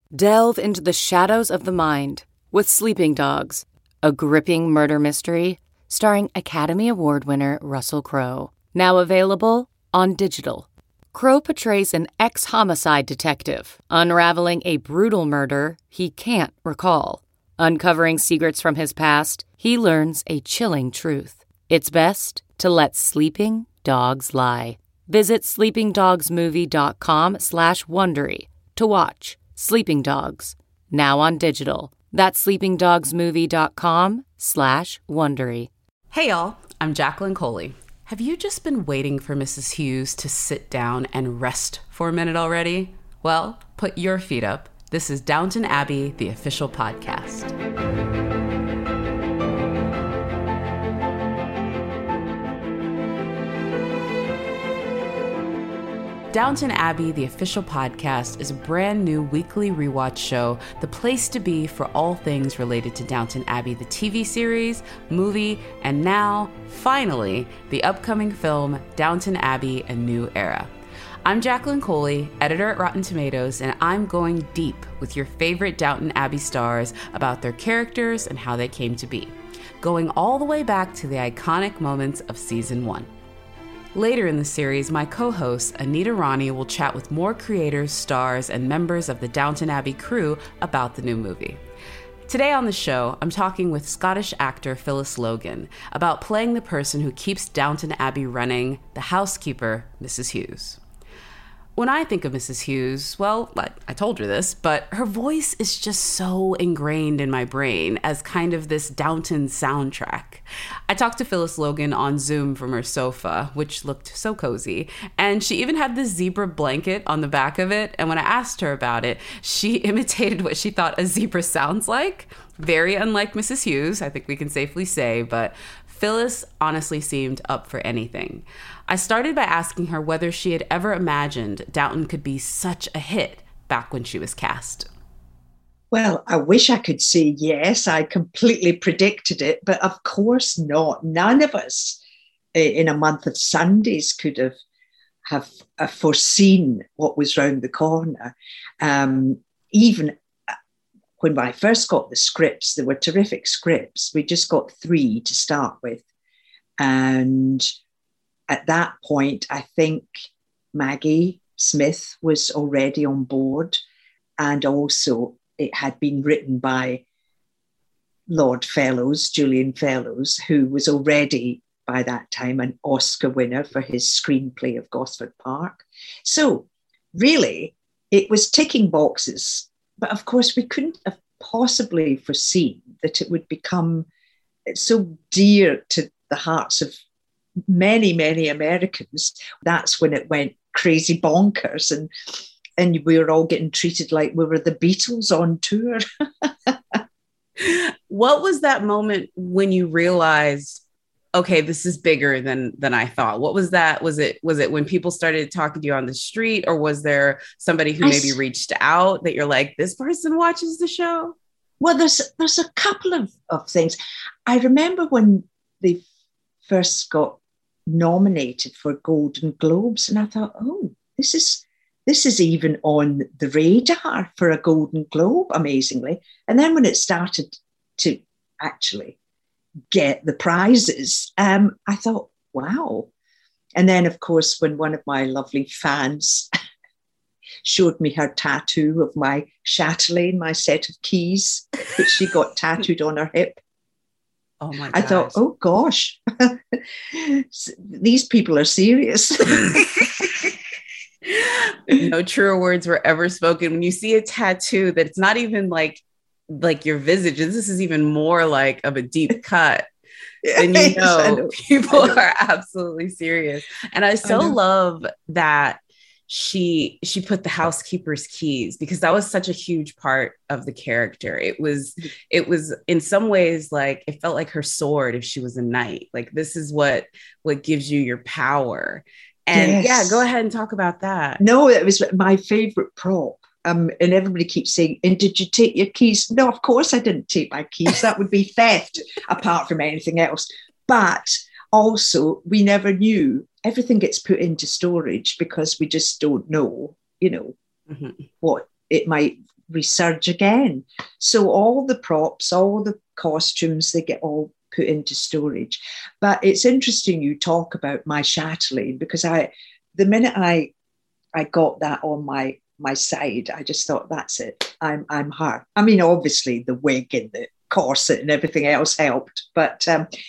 Delve into the shadows of the mind with Sleeping Dogs, a gripping murder mystery starring Academy Award winner Russell Crowe. Now available on digital. Crowe portrays an ex-homicide detective unraveling a brutal murder he can't recall. Uncovering secrets from his past, he learns a chilling truth. It's best to let sleeping dogs lie. Visit sleepingdogsmovie.com/Wondery to watch Sleeping Dogs, now on digital. That's sleepingdogsmovie.com/Wondery. Hey y'all, I'm Jacqueline Coley. Have you just been waiting for Mrs. Hughes to sit down and rest for a minute already? Well, put your feet up. This is Downton Abbey, the official podcast. Downton Abbey, the official podcast, is a brand new weekly rewatch show, the place to be for all things related to Downton Abbey, the TV series, movie, and now, finally, the upcoming film, Downton Abbey, A New Era. I'm Jacqueline Coley, editor at Rotten Tomatoes, and I'm going deep with your favorite Downton Abbey stars about their characters and how they came to be, going all the way back to the iconic moments of season 1. Later in the series, my co-host, Anita Rani, will chat with more creators, stars, and members of the Downton Abbey crew about the new movie. Today on the show, I'm talking with Scottish actor Phyllis Logan about playing the person who keeps Downton Abbey running, the housekeeper, Mrs. Hughes. When I think of Mrs. Hughes, well, I told her this, but her voice is just so ingrained in my brain as kind of this Downton soundtrack. I talked to Phyllis Logan on Zoom from her sofa, which looked so cozy, and she even had this zebra blanket on the back of it, and when I asked her about it, she imitated what she thought a zebra sounds like. Very unlike Mrs. Hughes, I think we can safely say, but Phyllis honestly seemed up for anything. I started by asking her whether she had ever imagined Downton could be such a hit back when she was cast. Well, I wish I could say yes. I completely predicted it, but of course not. None of us in a month of Sundays could have foreseen what was round the corner. Even when I first got the scripts, they were terrific scripts. We just got 3 to start with. And at that point, I think Maggie Smith was already on board. And also it had been written by Lord Fellows, Julian Fellows, who was already by that time an Oscar winner for his screenplay of Gosford Park. So really, it was ticking boxes. But of course, we couldn't have possibly foreseen that it would become so dear to the hearts of many, many Americans. That's when it went crazy bonkers, and we were all getting treated like we were the Beatles on tour. What was that moment when you realized, okay, this is bigger than I thought? What was that? Was it when people started talking to you on the street, or was there somebody who maybe reached out that you're like, this person watches the show? Well, there's a couple of things. I remember when they first got nominated for Golden Globes, and I thought, oh, this is even on the radar for a Golden Globe, amazingly. And then when it started to actually get the prizes, I thought, wow. And then, of course, when one of my lovely fans showed me her tattoo of my chatelaine, my set of keys, which she got tattooed on her hip. Oh my gosh. I thought, oh gosh, these people are serious. No truer words were ever spoken. When you see a tattoo that it's not even like your visage, this is even more like of a deep cut, then you know people are absolutely serious. And I love that she put the housekeeper's keys, because that was such a huge part of the character. It was in some ways like it felt like her sword if she was a knight. Like, this is what gives you your power. And yeah, go ahead and talk about that. No, it was my favorite prop. And everybody keeps saying, and did you take your keys? No, of course I didn't take my keys. That would be theft apart from anything else. But also, we never knew. Everything gets put into storage because we just don't know, what it might resurge again. So all the props, all the costumes, they get all put into storage. But it's interesting you talk about my chatelaine, because the minute I got that on my side, I just thought, that's it. I'm her. I mean, obviously the wig and the corset and everything else helped, but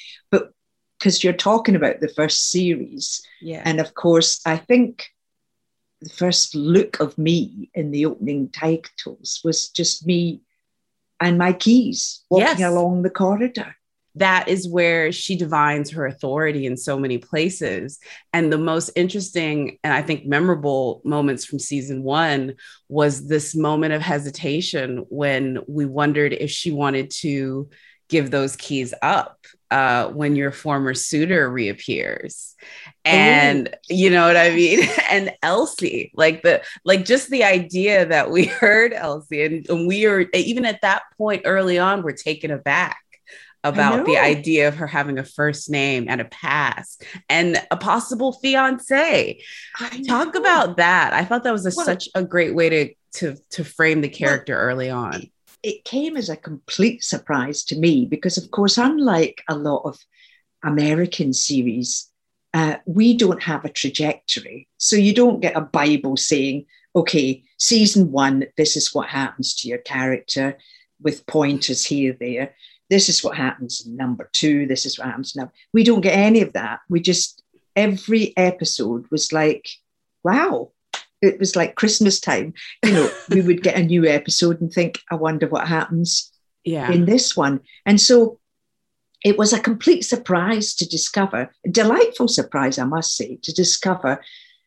because you're talking about the first series, and of course, I think the first look of me in the opening titles was just me and my keys walking along the corridor. That is where she divines her authority in so many places. And the most interesting and I think memorable moments from season 1 was this moment of hesitation when we wondered if she wanted to give those keys up when your former suitor reappears. And you know what I mean? And Elsie, just the idea that we heard Elsie and we are, even at that point early on, we're taken aback about the idea of her having a first name and a past and a possible fiance. Talk about that. I thought that was such a great way to frame the character early on. It came as a complete surprise to me because, of course, unlike a lot of American series, we don't have a trajectory. So you don't get a Bible saying, okay, season 1, this is what happens to your character with pointers here, there. This is what happens in number 2. This is what happens now. We don't get any of that. We just, every episode was like, wow. It was like Christmas time. You know, we would get a new episode and think, I wonder what happens in this one. And so it was a complete surprise to discover, a delightful surprise, I must say, to discover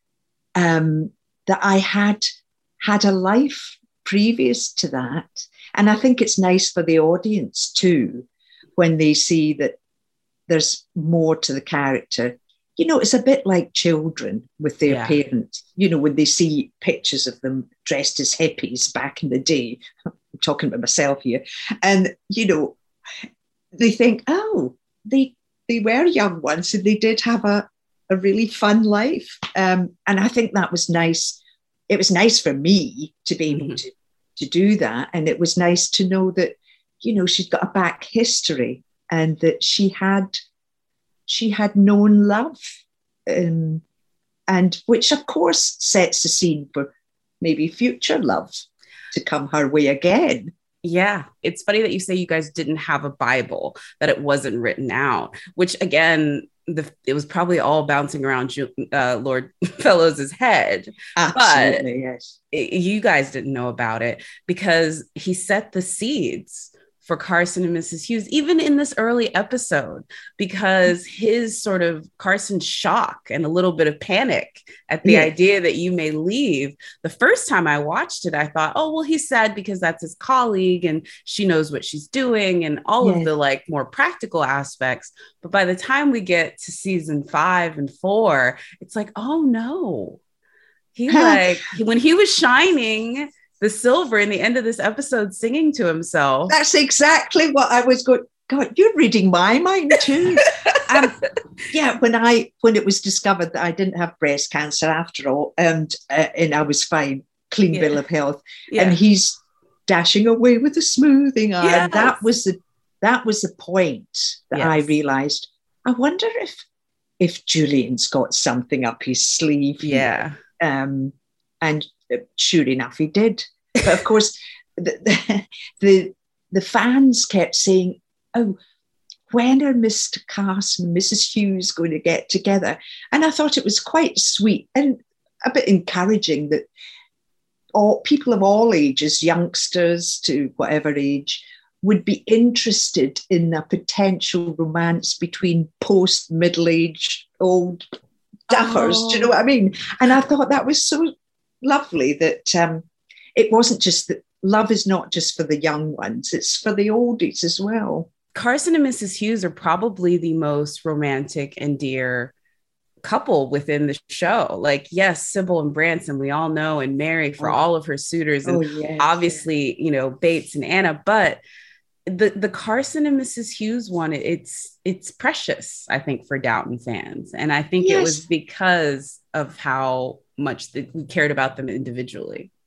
that I had a life previous to that. And I think it's nice for the audience too, when they see that there's more to the character. You know, it's a bit like children with their parents, you know, when they see pictures of them dressed as hippies back in the day. I'm talking about myself here. And, you know, they think, oh, they were young once and they did have a really fun life. And I think that was nice. It was nice for me to be able to do that. And it was nice to know that, you know, she'd got a back history and that she had known love, and which of course sets the scene for maybe future love to come her way again. Yeah, it's funny that you say you guys didn't have a Bible, that it wasn't written out, which again, it was probably all bouncing around Lord Fellowes' head. Absolutely, yes. You guys didn't know about it because he set the seeds for Carson and Mrs. Hughes, even in this early episode, because his sort of Carson's shock and a little bit of panic at the idea that you may leave. The first time I watched it, I thought, oh, well, he's sad because that's his colleague and she knows what she's doing and all of the like more practical aspects. But by the time we get to season 5 and 4, it's like, oh no, when he was shining the silver in the end of this episode singing to himself. That's exactly what I was going, God, you're reading my mind too. When it was discovered that I didn't have breast cancer after all, and I was fine, clean bill of health, and he's dashing away with a smoothing eye. Yes. That was the point that I realized, I wonder if Julian's got something up his sleeve. Yeah. And sure enough, he did. But of course, the fans kept saying, oh, when are Mr. Carson and Mrs. Hughes going to get together? And I thought it was quite sweet and a bit encouraging that people of all ages, youngsters to whatever age, would be interested in a potential romance between post-middle-aged old duffers. Do you know what I mean? And I thought that was so lovely that it wasn't just that love is not just for the young ones, it's for the oldies as well. Carson and Mrs. Hughes are probably the most romantic and dear couple within the show. Like, yes, Sybil and Branson, we all know, and Mary for all of her suitors, and obviously, you know, Bates and Anna, but the Carson and Mrs. Hughes one, it's precious, I think, for Downton fans. And I think it was because of how much we cared about them individually.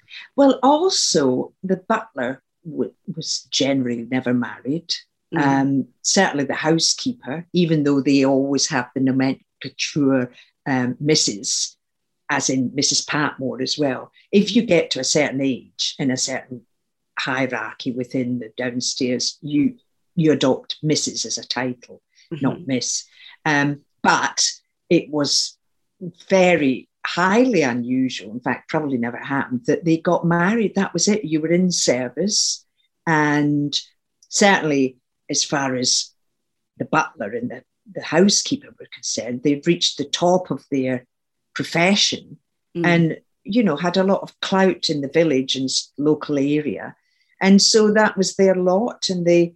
Well, also the butler was generally never married. Certainly the housekeeper, even though they always have the nomenclature Mrs., as in Mrs. Patmore as well. If you get to a certain age in a certain hierarchy within the downstairs, you adopt Mrs. as a title, not Miss. But it was very highly unusual, in fact, probably never happened, that they got married. That was it. You were in service. And certainly, as far as the butler and the housekeeper were concerned, they'd reached the top of their profession and, had a lot of clout in the village and local area. And so that was their lot. And they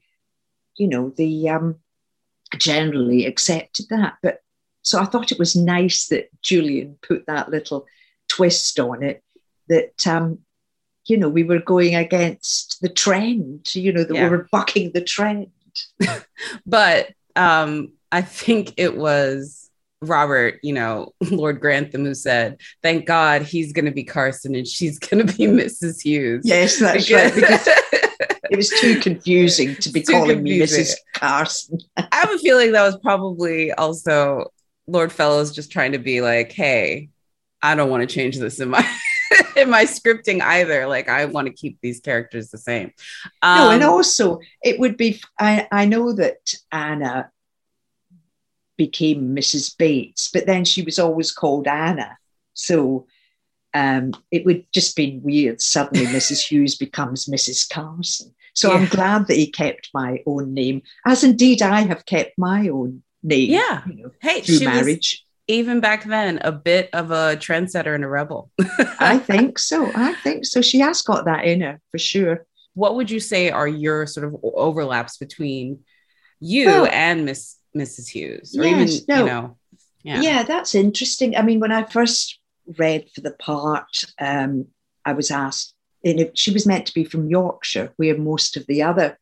generally accepted that. But so I thought it was nice that Julian put that little twist on it, that, we were going against the trend, we were bucking the trend. But I think it was Robert, Lord Grantham, who said, thank God he's going to be Carson and she's going to be Mrs. Hughes. Yes, that's right. Because it was too confusing to be calling me Mrs. Carson. I have a feeling that was probably also Lord Fellows just trying to be like, hey, I don't want to change this in my in my scripting either. Like, I want to keep these characters the same. No, and also it would be, I know that Anna became Mrs. Bates, but then she was always called Anna. So it would just be weird. Suddenly Mrs. Hughes becomes Mrs. Carson. So I'm glad that he kept my own name, as indeed I have kept my own name. Yeah. Through marriage. Even back then, a bit of a trendsetter and a rebel. I think so. She has got that in her for sure. What would you say are your sort of overlaps between you and Mrs. Hughes? Or Yeah, that's interesting. I mean, when I first read for the part, I was asked, she was meant to be from Yorkshire, where most of the other,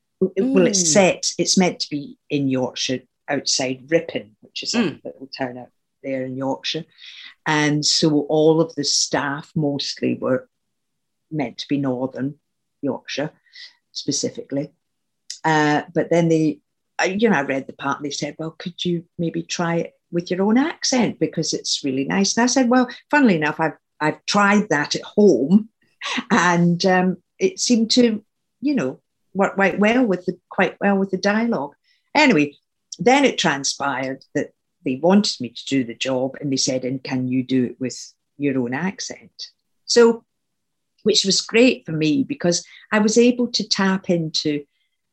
it's meant to be in Yorkshire, outside Ripon, which is a little town out there in Yorkshire. And so all of the staff mostly were meant to be Northern Yorkshire specifically. But then I read the part and they said, well, could you maybe try it with your own accent because it's really nice? And I said, well, funnily enough, I've tried that at home and it seemed to, work quite well with the dialogue. Anyway, then it transpired that they wanted me to do the job and they said, and can you do it with your own accent? So, which was great for me because I was able to tap into,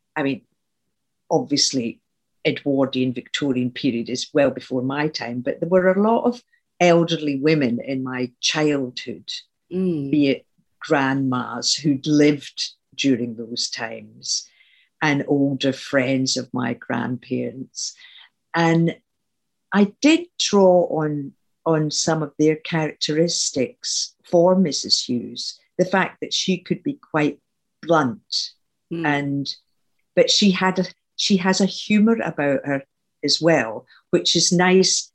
obviously Edwardian Victorian period is well before my time, but there were a lot of elderly women in my childhood, be it grandmas who'd lived during those times and older friends of my grandparents. And I did draw on some of their characteristics for Mrs. Hughes, the fact that she could be quite blunt, but she has a humour about her as well, which is nice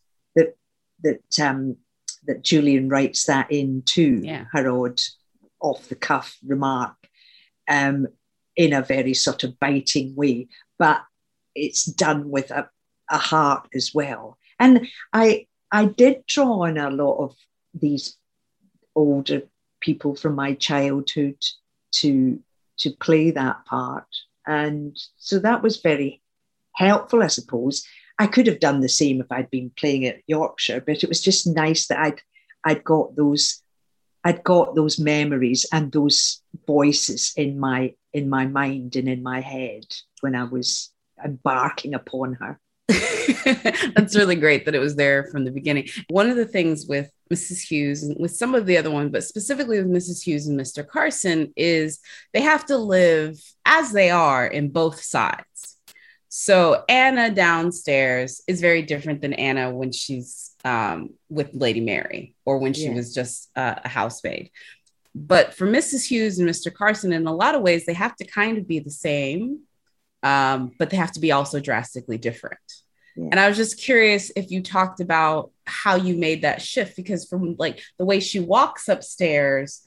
that Julian writes that into her odd off-the-cuff remark in a very sort of biting way, but it's done with a heart as well. And I did draw on a lot of these older people from my childhood to play that part. And so that was very helpful, I suppose. I could have done the same if I'd been playing at Yorkshire, but it was just nice that I'd got those memories and those voices in my mind and in my head when I was embarking upon her. That's really great that it was there from the beginning. One of the things with Mrs. Hughes and with some of the other ones, but specifically with Mrs. Hughes and Mr. Carson, is they have to live as they are in both sides. So Anna downstairs is very different than Anna when she's with Lady Mary or when she was just a housemaid. But for Mrs. Hughes and Mr. Carson, in a lot of ways, they have to kind of be the same, but they have to be also drastically different. Yeah. And I was just curious if you talked about how you made that shift, because from like the way she walks upstairs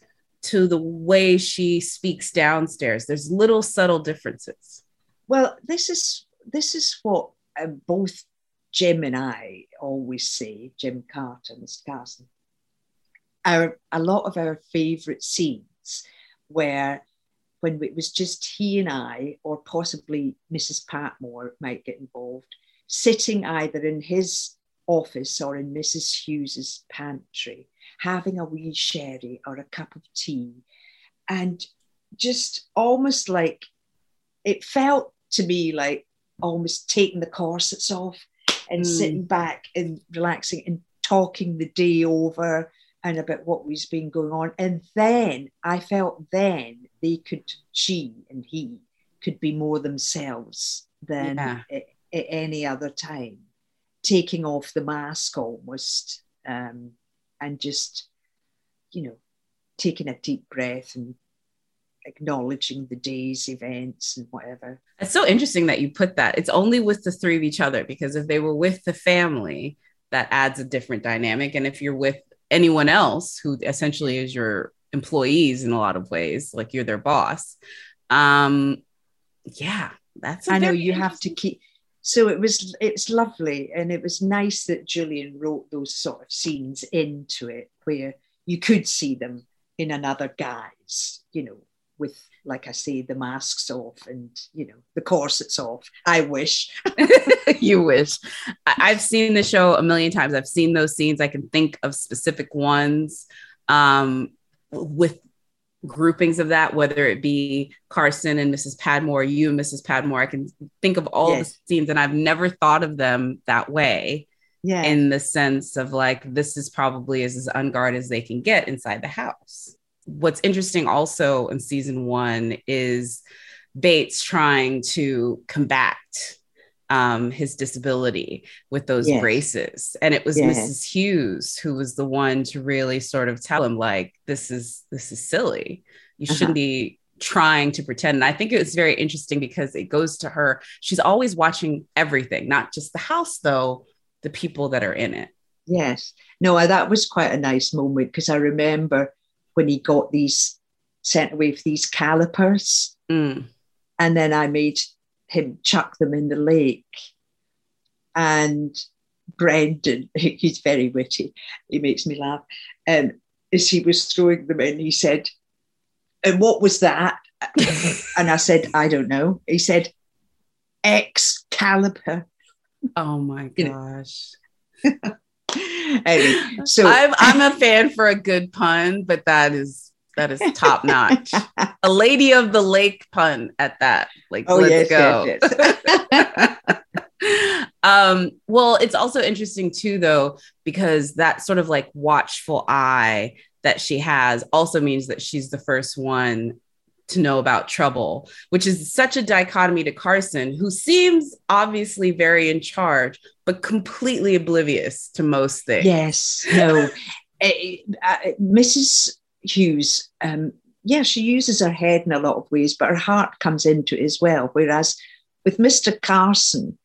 to the way she speaks downstairs. There's little subtle differences. Well, this is what both Jim and I always say, Jim Carter, Mr. Carson. A lot of our favourite scenes where when it was just he and I, or possibly Mrs. Patmore might get involved, sitting either in his office or in Mrs. Hughes's pantry, having a wee sherry or a cup of tea, and just almost like, it felt to me like almost taking the corsets off and sitting back and relaxing and talking the day over and about what was been going on. And then I felt then she and he could be more themselves than at any other time, taking off the mask almost, and just, taking a deep breath and acknowledging the day's events and whatever. It's so interesting that you put that. It's only with the three of each other, because if they were with the family, that adds a different dynamic. And if you're with anyone else who essentially is your employees in a lot of ways, like you're their boss, that's I know you have to keep. So it's lovely, and it was nice that Julian wrote those sort of scenes into it where you could see them in another guise, with, like I say, the masks off and, the corsets off. I wish. You wish. I've seen the show a million times. I've seen those scenes. I can think of specific ones with groupings of that, whether it be Carson and Mrs. Padmore, you and Mrs. Padmore. I can think of all the scenes, and I've never thought of them that way. Yeah. In the sense of like, this is probably as unguarded as they can get inside the house. What's interesting also in season 1 is Bates trying to combat his disability with those braces. And it was Mrs. Hughes who was the one to really sort of tell him, like, this is silly. You shouldn't be trying to pretend. And I think it was very interesting because it goes to her. She's always watching everything, not just the house, though, the people that are in it. Yes. No, that was quite a nice moment, because I remember when he got these sent away with these calipers, and then I made him chuck them in the lake. And Brendan, he's very witty, he makes me laugh, as he was throwing them in, he said, "And what was that?" And I said, "I don't know." He said, "Excalibur." Oh my gosh. Anyway, so I'm a fan for a good pun, but that is top notch. A Lady of the Lake pun at that. Like, let's go. Yes. Well, it's also interesting too, though, because that sort of like watchful eye that she has also means that she's the first one to know about trouble, which is such a dichotomy to Carson, who seems obviously very in charge, but completely oblivious to most things. Yes, no. Mrs. Hughes, she uses her head in a lot of ways, but her heart comes into it as well. Whereas with Mr. Carson,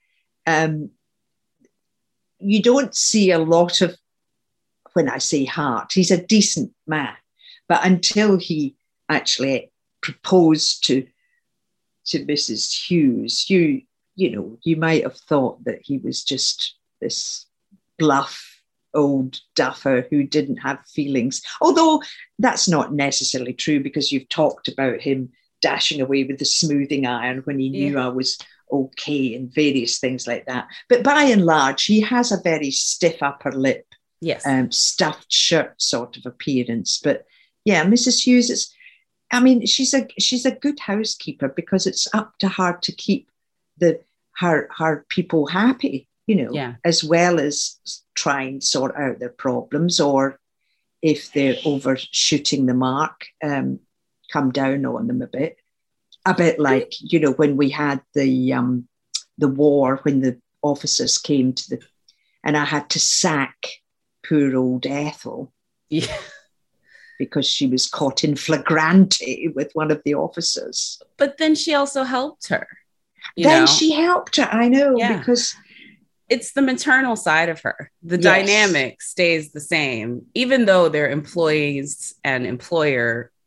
you don't see a lot of, when I say heart, he's a decent man, but until he actually proposed to Mrs. Hughes, you might have thought that he was just this bluff old duffer who didn't have feelings. Although that's not necessarily true, because you've talked about him dashing away with the smoothing iron when he knew I was okay and various things like that. But by and large, he has a very stiff upper lip, stuffed shirt sort of appearance. But yeah, Mrs. Hughes, she's a good housekeeper, because it's up to her to keep her people happy, as well as try and sort out their problems, or if they're overshooting the mark, come down on them a bit like, when we had the war, when the officers came and I had to sack poor old Ethel. Yeah. Because she was caught in flagrante with one of the officers. But then she also helped her. She helped her, I know, because it's the maternal side of her. The dynamic stays the same, even though their employees and employer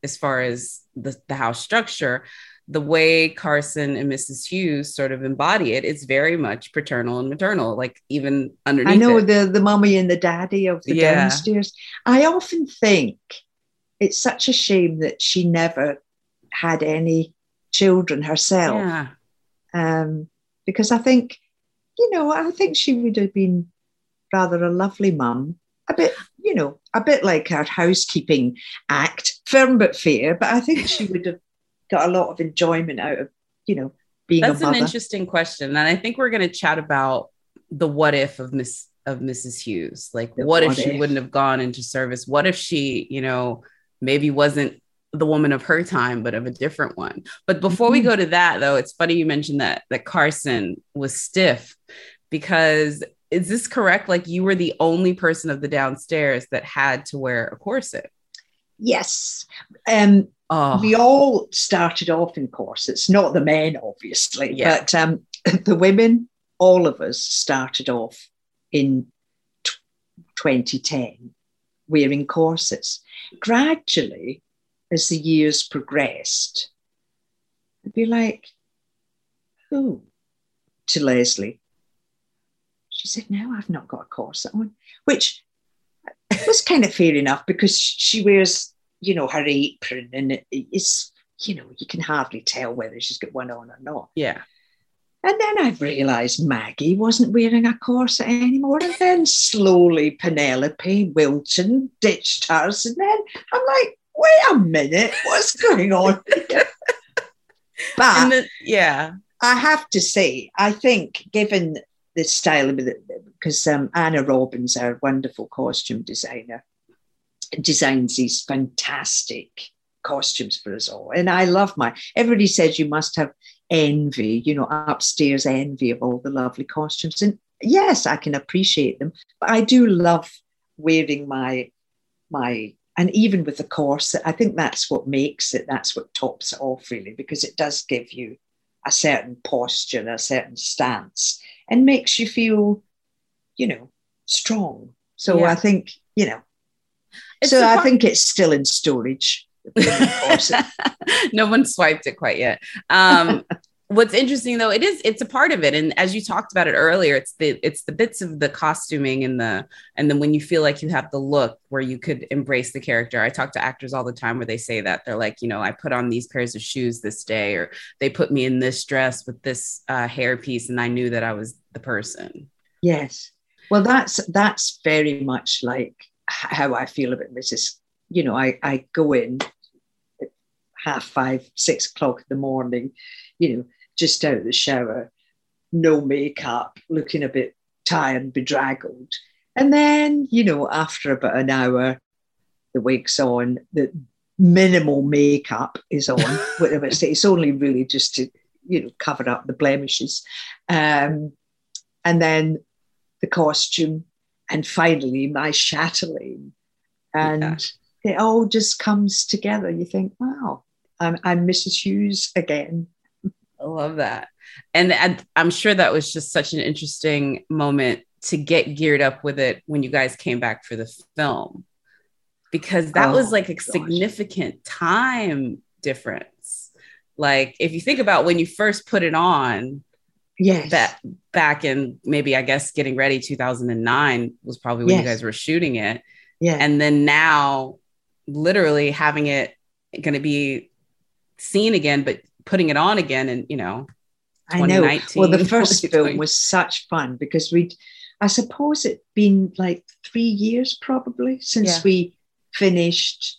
as far as the house structure, the way Carson and Mrs. Hughes sort of embody it, it's very much paternal and maternal, like even underneath I know it. the mummy and the daddy of the downstairs. I often think it's such a shame that she never had any children herself. Because I think, I think she would have been rather a lovely mum. A bit like her housekeeping act, firm but fair. But I think she would have got a lot of enjoyment out of, being a mother. That's an interesting question. And I think we're going to chat about the what if of Mrs. Hughes. Like, what if she wouldn't have gone into service? What if she, maybe wasn't the woman of her time, but of a different one? But before we go to that, though, it's funny you mentioned that Carson was stiff, because is this correct? Like, you were the only person of the downstairs that had to wear a corset? Yes. We all started off in corsets, not the men, obviously, but the women, all of us started off in 2010 wearing corsets. Gradually, as the years progressed, I'd be like, who? To Leslie. She said, no, I've not got a corset on, which was kind of fair enough, because she wears, her apron, and it's, you can hardly tell whether she's got one on or not. Yeah. And then I've realised Maggie wasn't wearing a corset anymore. And then slowly Penelope Wilton ditched hers. And then I'm like, wait a minute, what's going on here? But I have to say, I think given the style of it, because Anna Robbins, our wonderful costume designer, designs these fantastic costumes for us all. And I love everybody says you must have envy, upstairs envy of all the lovely costumes. And yes, I can appreciate them, but I do love wearing my, and even with the corset, I think that's what makes it, that's what tops it off really, because it does give you a certain posture, a certain stance, and makes you feel, strong. So I think, I think it's still in storage. No one swiped it quite yet. What's interesting though, it's a part of it. And as you talked about it earlier, it's the bits of the costuming and then when you feel like you have the look where you could embrace the character. I talk to actors all the time where they say that they're like, I put on these pairs of shoes this day, or they put me in this dress with this hair piece, and I knew that I was the person. Yes. Well, that's very much like how I feel about Mrs. I go in at 5:30, 6 o'clock in the morning, just out of the shower, no makeup, looking a bit tired and bedraggled. And then, after about an hour, the wig's on, the minimal makeup is on, whatever it's only really just to, cover up the blemishes. And then the costume, and finally my chatelaine. And it all just comes together. You think, wow, I'm Mrs. Hughes again. I love that. And I'm sure that was just such an interesting moment to get geared up with it when you guys came back for the film, because that was like a significant time difference. Like, if you think about when you first put it on, that back in maybe, I guess, getting ready 2009 was probably when you guys were shooting it. Yeah. And then now literally having it going to be seen again, but putting it on again. And, I know. Well, the first film was such fun because I suppose it'd been like 3 years probably since we finished.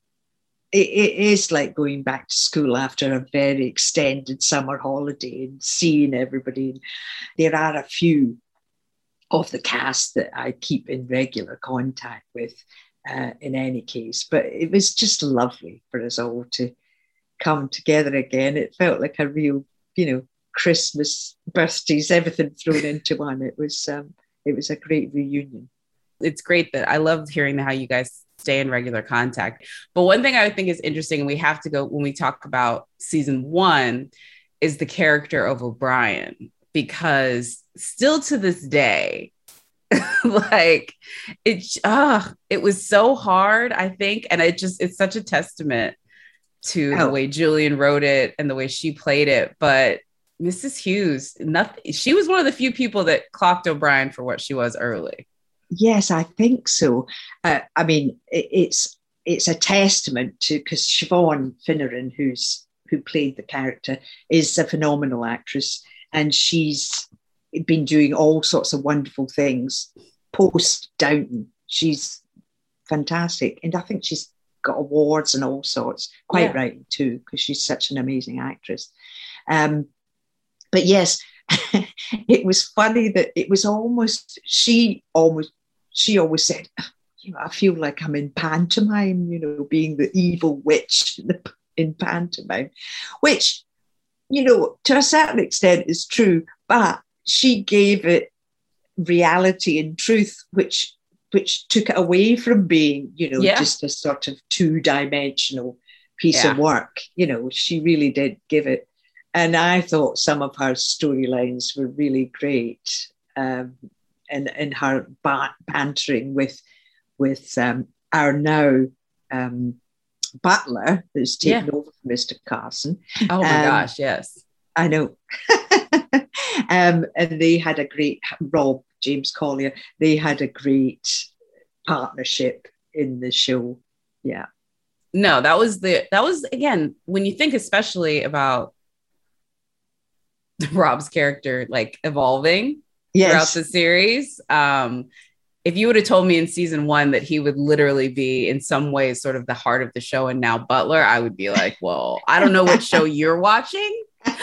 It is like going back to school after a very extended summer holiday and seeing everybody. There are a few of the cast that I keep in regular contact with in any case, but it was just lovely for us all to come together again. It felt like a real, Christmas, birthdays, everything thrown into one. It was a great reunion. It's great that I love hearing how you guys stay in regular contact. But one thing I think is interesting, and we have to go when we talk about season 1, is the character of O'Brien, because still to this day, like it was so hard, I think. And it's such a testament to the way Julian wrote it and the way she played it. But Mrs. Hughes, nothing. She was one of the few people that clocked O'Brien for what she was early. Yes, I think so. I mean, it's a testament to, because Siobhan Finneran, who played the character, is a phenomenal actress, and she's been doing all sorts of wonderful things post Downton. She's fantastic, and I think she's got awards and all sorts. Quite right too, because she's such an amazing actress. But yes, it was funny that it was almost, she always said, you know, I feel like I'm in pantomime, you know, being the evil witch in pantomime, which, you know, to a certain extent is true, but she gave it reality and truth, which took it away from being, you know, just a sort of two-dimensional piece of work. You know, she really did give it. And I thought some of her storylines were really great. And her bantering with our now butler, who's taken over from Mr. Carson. Oh my gosh, yes. I know. And they had a great, James Collier, they had a great partnership in the show. Yeah. No, that was again, when you think especially about Rob's character like evolving throughout the series. If you would have told me in season 1 that he would literally be in some ways sort of the heart of the show and now butler, I would be like, well, I don't know what show you're watching, but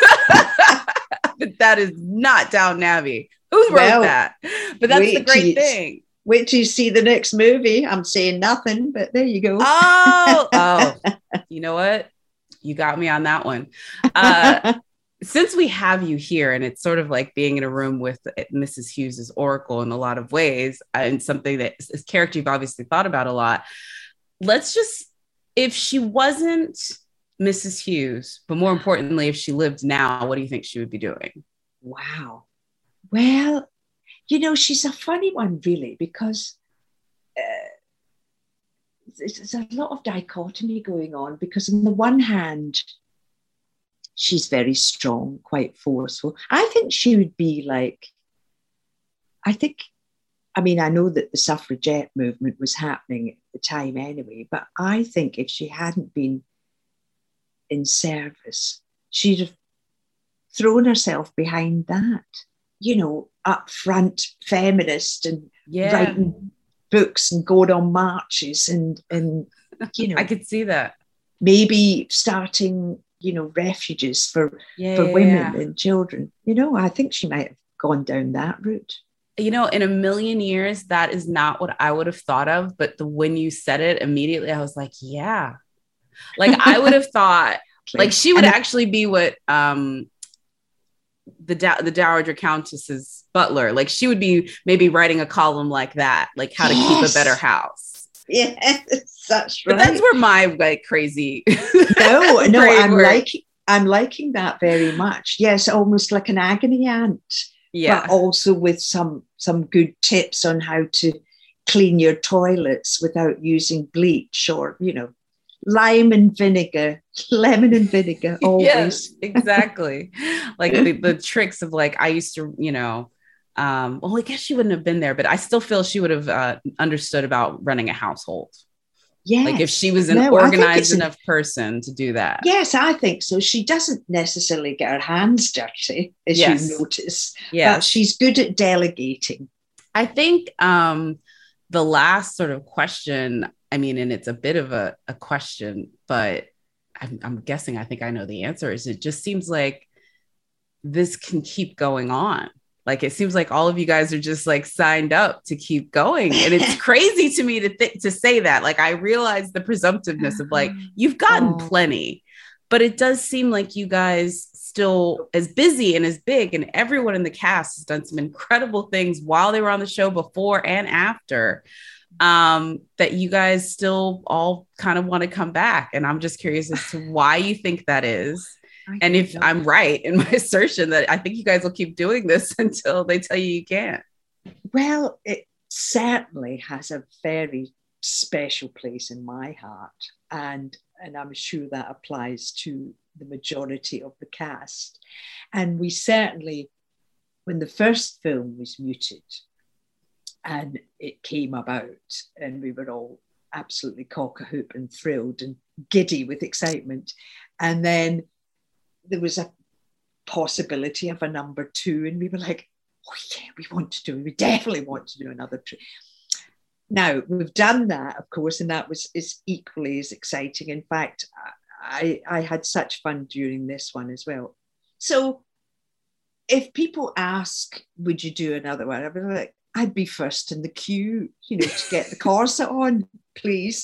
that is not Downton Abbey. Who wrote that? But that's the great thing. Wait till you see the next movie. I'm saying nothing, but there you go. Oh, you know what? You got me on that one. Since we have you here, and it's sort of like being in a room with Mrs. Hughes's Oracle in a lot of ways, and something that is character you've obviously thought about a lot. Let's just, if she wasn't Mrs. Hughes, but more importantly, if she lived now, what do you think she would be doing? Wow. Well, you know, she's a funny one, really, because there's a lot of dichotomy going on, because on the one hand, she's very strong, quite forceful. I think she would be like, I know that the suffragette movement was happening at the time anyway, but I think if she hadn't been in service, she'd have thrown herself behind that, you know, upfront feminist and writing books and going on marches and you know. I could see that. Maybe starting, you know, refuges for women and children. You know, I think she might have gone down that route. You know, in a million years, that is not what I would have thought of. But when you said it immediately, I was like, yeah. Like I would have thought, like she would actually be what the Dowager Countess's butler. Like she would be maybe writing a column like that, like how to keep a better house. Yes, that's right. But that's where my like crazy. No, I'm liking that very much. Yes, almost like an agony aunt. Yeah. But also with some good tips on how to clean your toilets without using bleach, or, you know, lemon and vinegar, always. Yes, exactly. Like the tricks of like, I used to, you know, well, I guess she wouldn't have been there, but I still feel she would have understood about running a household. Yeah. Like if she was an organized enough person to do that. Yes, I think so. She doesn't necessarily get her hands dirty, as you notice. Yeah. But she's good at delegating. I think the last sort of question, I mean, and it's a bit of a question, but I'm guessing, I think I know the answer, is it just seems like this can keep going on. Like, it seems like all of you guys are just like signed up to keep going. And it's crazy to me to say that. Like, I realize the presumptiveness of like, you've gotten plenty, but it does seem like you guys still as busy and as big, and everyone in the cast has done some incredible things while they were on the show, before and after, that you guys still all kind of want to come back. And I'm just curious as to why you think that is. And if I'm right in my assertion that I think you guys will keep doing this until they tell you can't. Well, it certainly has a very special place in my heart. And and I'm sure that applies to the majority of the cast. And we certainly, when the first film was muted and it came about, and we were all absolutely cock-a-hoop and thrilled and giddy with excitement, and then there was a possibility of a number 2, and we were like, oh yeah, we definitely want to do another trip. Now, we've done that, of course, and that is equally as exciting. In fact, I had such fun during this one as well. So if people ask, would you do another one? I'd be like, I'd be first in the queue, to get the corset on, please.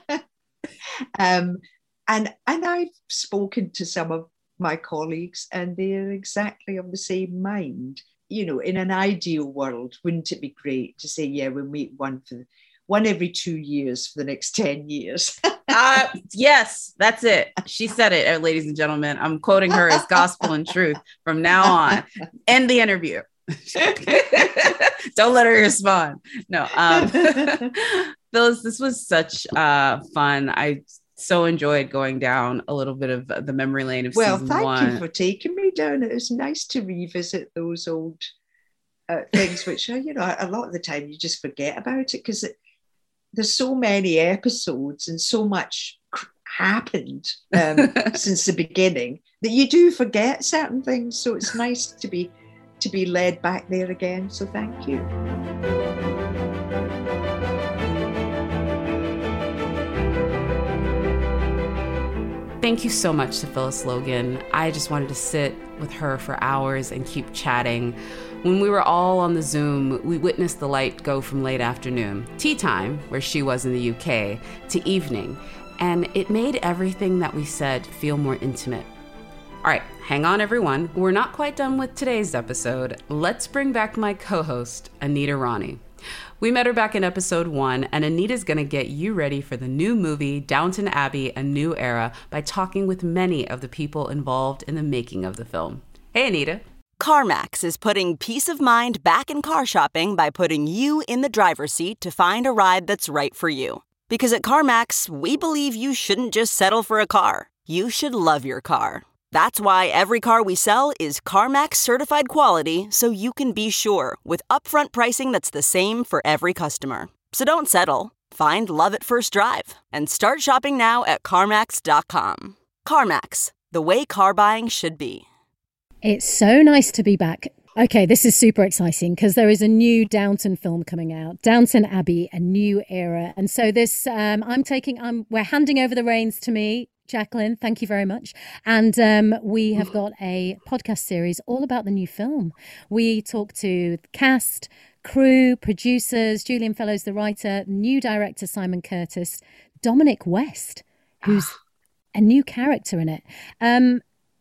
And I've spoken to some of my colleagues, and they're exactly of the same mind. In an ideal world, wouldn't it be great to say, yeah, we'll meet one every 2 years for the next 10 years? Yes, that's it. She said it, ladies and gentlemen. I'm quoting her as gospel and truth from now on. End the interview. Don't let her respond. No. Phyllis, this was such fun. I so enjoyed going down a little bit of the memory lane of season 1. Well, thank you for taking me down. It was nice to revisit those old things, which, a lot of the time you just forget about it because there's so many episodes and so much happened since the beginning that you do forget certain things. So it's nice to be led back there again. So thank you. Thank you so much to Phyllis Logan. I just wanted to sit with her for hours and keep chatting. When we were all on the Zoom, we witnessed the light go from late afternoon, tea time, where she was in the UK, to evening. And it made everything that we said feel more intimate. All right, hang on, everyone. We're not quite done with today's episode. Let's bring back my co-host, Anita Rani. We met her back in episode 1, and Anita's going to get you ready for the new movie, Downton Abbey, A New Era, by talking with many of the people involved in the making of the film. Hey, Anita. CarMax is putting peace of mind back in car shopping by putting you in the driver's seat to find a ride that's right for you. Because at CarMax, we believe you shouldn't just settle for a car. You should love your car. That's why every car we sell is CarMax certified quality, so you can be sure with upfront pricing that's the same for every customer. So don't settle. Find love at first drive and start shopping now at CarMax.com. CarMax, the way car buying should be. It's so nice to be back. Okay, this is super exciting because there is a new Downton film coming out, Downton Abbey, A New Era. And so this, we're handing over the reins to me, Jacqueline, thank you very much. And we have got a podcast series all about the new film. We talk to the cast, crew, producers, Julian Fellows, the writer, new director Simon Curtis, Dominic West, who's a new character in it. I'm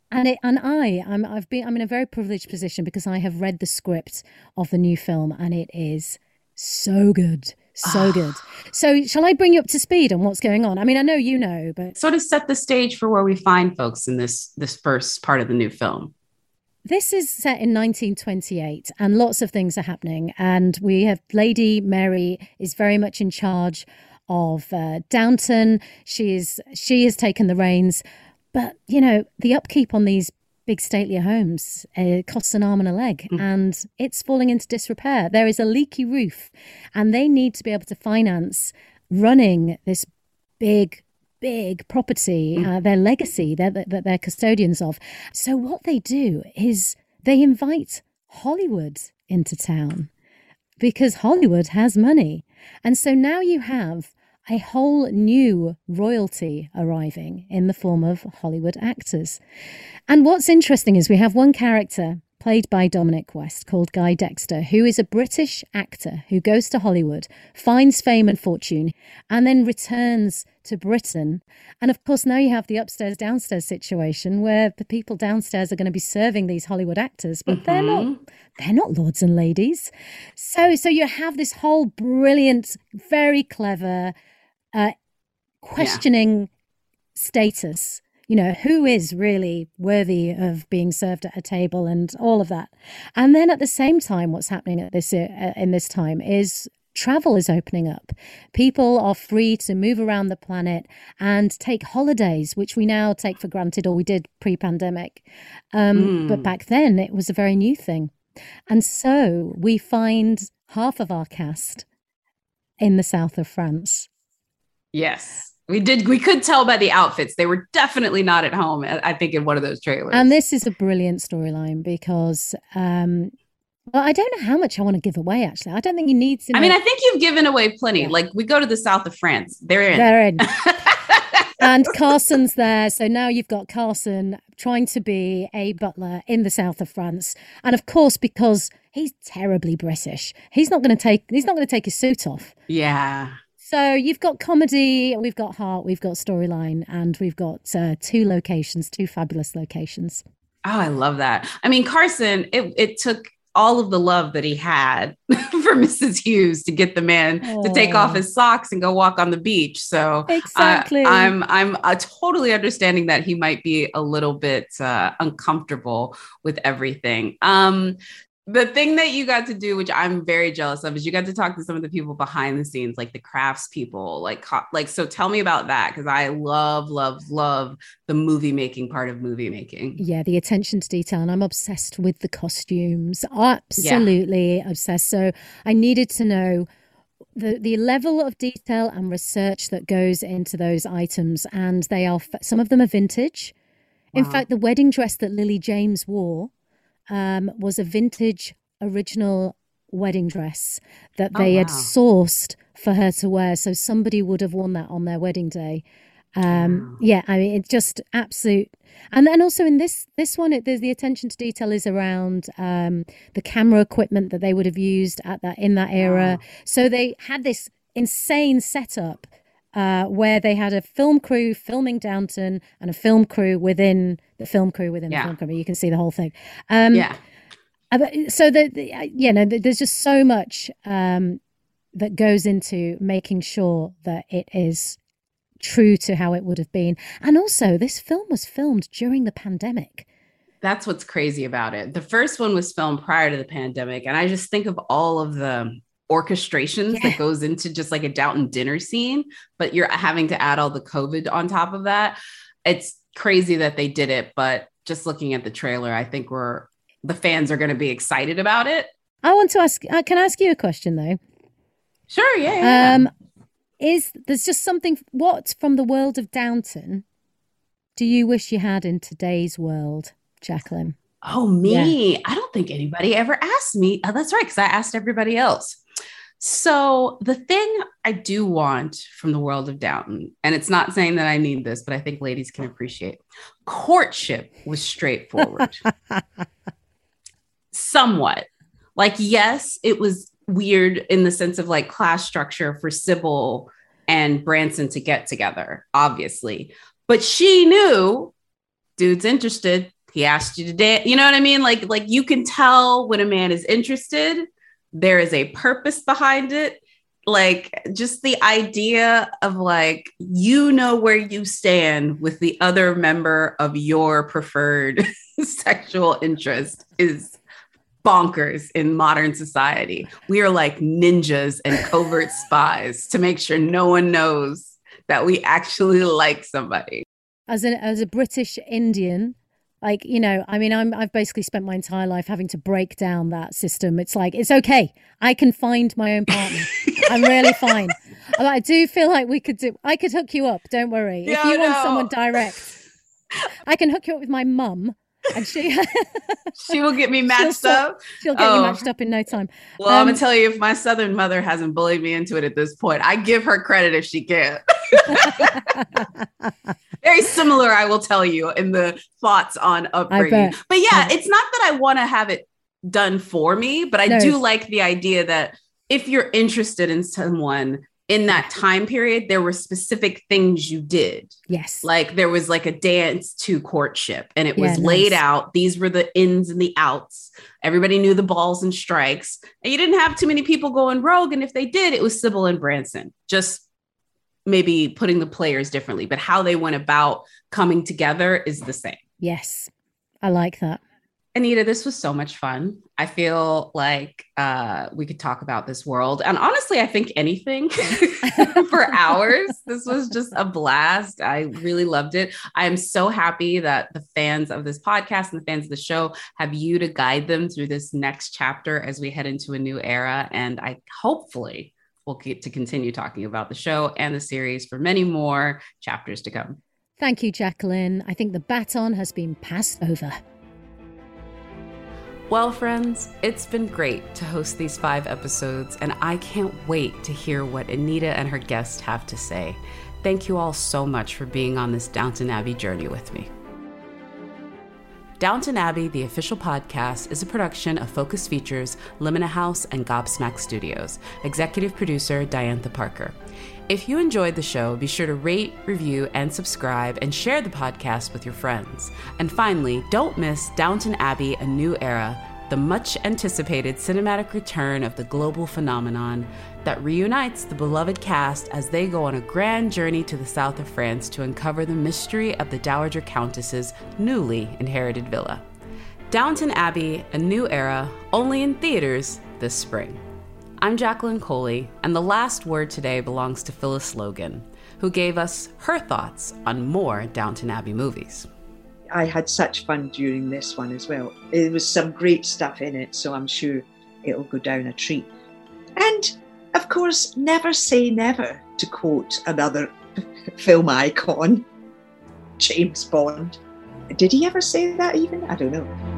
in a very privileged position because I have read the script of the new film and it is so good. So good. So shall I bring you up to speed on what's going on? I mean, I know you know, but... Sort of set the stage for where we find folks in this first part of the new film. This is set in 1928 and lots of things are happening. And we have Lady Mary is very much in charge of Downton. She has taken the reins. But, the upkeep on these big stately homes costs an arm and a leg and it's falling into disrepair. There is a leaky roof and they need to be able to finance running this big property, their legacy that they're custodians of. So what they do is they invite Hollywood into town because Hollywood has money. And so now you have a whole new royalty arriving in the form of Hollywood actors. And what's interesting is we have one character played by Dominic West called Guy Dexter, who is a British actor who goes to Hollywood, finds fame and fortune, and then returns to Britain. And of course, now you have the upstairs downstairs situation where the people downstairs are going to be serving these Hollywood actors, but they're not lords and ladies. So you have this whole brilliant, very clever questioning status. Who is really worthy of being served at a table and all of that. And then at the same time, what's happening at in this time is travel is opening up. People are free to move around the planet and take holidays, which we now take for granted, or we did pre-pandemic. But back then, it was a very new thing. And so we find half of our cast in the south of France. Yes, we did. We could tell by the outfits. They were definitely not at home, I think, in one of those trailers. And this is a brilliant storyline because, well, I don't know how much I want to give away, actually. I don't think you need to know. I mean, I think you've given away plenty. Yeah. Like, we go to the south of France. They're in. They're in. And Carson's there. So now you've got Carson trying to be a butler in the south of France. And of course, because he's terribly British, he's not going to take his suit off. Yeah. So you've got comedy, we've got heart, we've got storyline, and we've got two fabulous locations. Oh, I love that. I mean, Carson, it took all of the love that he had for Mrs. Hughes to get the man to take off his socks and go walk on the beach. So exactly. I'm totally understanding that he might be a little bit uncomfortable with everything. The thing that you got to do, which I'm very jealous of, is you got to talk to some of the people behind the scenes, like the crafts people, like, so tell me about that. Cause I love the movie making part of movie making. Yeah. The attention to detail. And I'm obsessed with the costumes. Absolutely obsessed. So I needed to know the level of detail and research that goes into those items. And some of them are vintage. Wow. In fact, the wedding dress that Lily James wore was a vintage original wedding dress that they had sourced for her to wear. So somebody would have worn that on their wedding day. Yeah, I mean, it's just absolute. And then also in this one, there's the attention to detail is around the camera equipment that they would have used in that era. So they had this insane setup where they had a film crew filming Downton and a film crew within the film crew within the film crew. You can see the whole thing. So there's just so much that goes into making sure that it is true to how it would have been. And also, this film was filmed during the pandemic. That's what's crazy about it. The first one was filmed prior to the pandemic. And I just think of all of the orchestrations that goes into just like a Downton dinner scene, but you're having to add all the COVID on top of that. It's crazy that they did it, but just looking at the trailer, I think the fans are going to be excited about it. I want to ask, can I ask you a question though? Sure. Yeah. There's just something, what from the world of Downton do you wish you had in today's world, Jacqueline? Oh, me? Yeah. I don't think anybody ever asked me. Oh, that's right. Cause I asked everybody else. So the thing I do want from the world of Downton, and it's not saying that I need this, but I think ladies can appreciate, courtship was straightforward. Somewhat. Like, yes, it was weird in the sense of like class structure for Sybil and Branson to get together, obviously. But she knew dude's interested. He asked you to dance. You know what I mean? Like you can tell when a man is interested. There is a purpose behind it. Like just the idea of like, you know where you stand with the other member of your preferred sexual interest is bonkers in modern society. We are like ninjas and covert spies to make sure no one knows that we actually like somebody. As a British Indian, like, you know, I mean, I've basically spent my entire life having to break down that system. It's like, it's okay. I can find my own partner. I'm really fine. I do feel like I could hook you up. Don't worry. If you want someone direct, I can hook you up with my mum. And she will get me matched up. She'll get you matched up in no time. Well, I'm gonna tell you, if my Southern mother hasn't bullied me into it at this point, I give her credit if she can. Very similar, I will tell you, in the thoughts on upbringing. But yeah, it's not that I want to have it done for me, but I do like the idea that if you're interested in someone in that time period, there were specific things you did. Yes. Like there was like a dance to courtship and it was laid out. These were the ins and the outs. Everybody knew the balls and strikes. And you didn't have too many people going rogue. And if they did, it was Sybil and Branson. Just maybe putting the players differently. But how they went about coming together is the same. Yes. I like that. Anita, this was so much fun. I feel like we could talk about this world. And honestly, I think anything for hours. This was just a blast. I really loved it. I am so happy that the fans of this podcast and the fans of the show have you to guide them through this next chapter as we head into a new era. And I hopefully will get to continue talking about the show and the series for many more chapters to come. Thank you, Jacqueline. I think the baton has been passed over. Well, friends, it's been great to host these 5 episodes, and I can't wait to hear what Anita and her guests have to say. Thank you all so much for being on this Downton Abbey journey with me. Downton Abbey, the official podcast, is a production of Focus Features, Limina House, and Gobsmack Studios. Executive producer, Diantha Parker. If you enjoyed the show, be sure to rate, review, and subscribe, and share the podcast with your friends. And finally, don't miss Downton Abbey, A New Era, the much-anticipated cinematic return of the global phenomenon that reunites the beloved cast as they go on a grand journey to the south of France to uncover the mystery of the Dowager Countess's newly inherited villa. Downton Abbey, A New Era, only in theaters this spring. I'm Jacqueline Coley, and the last word today belongs to Phyllis Logan, who gave us her thoughts on more Downton Abbey movies. I had such fun during this one as well. There was some great stuff in it, so I'm sure it'll go down a treat. And, of course, never say never, to quote another film icon, James Bond. Did he ever say that even? I don't know.